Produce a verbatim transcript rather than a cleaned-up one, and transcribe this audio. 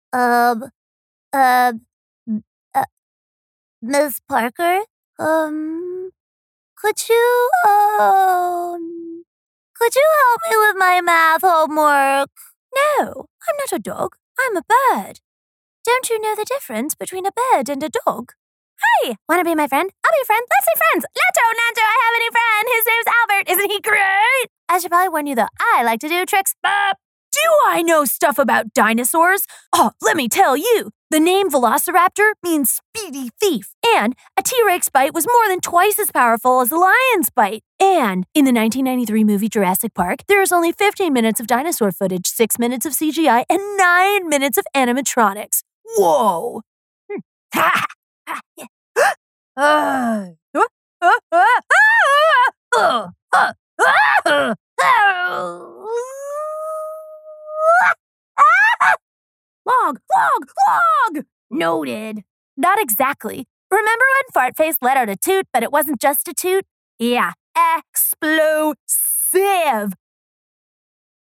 Um, uh, m uh, Miss Parker? Um, could you, um, could you help me with my math homework? No, I'm not a dog. I'm a bird. Don't you know the difference between a bird and a dog? Hey, wanna be my friend? I'll be your friend. Let's be friends. Nacho, Nacho, I have a new friend. His name's Albert. Isn't he great? I should probably warn you though, I like to do tricks. Uh, do I know stuff about dinosaurs? Oh, let me tell you. The name Velociraptor means speedy thief, and a T-Rex bite was more than twice as powerful as a lion's bite. And in the nineteen ninety-three movie Jurassic Park, there is only fifteen minutes of dinosaur footage, six minutes of C G I, and nine minutes of animatronics. Whoa! Hmm. Ha ha! Yeah. Uh, uh, uh, uh, uh, uh, uh, uh, Log, log, log! Noted. Not exactly. Remember when Fartface let out a toot, but it wasn't just a toot? Yeah, explosive.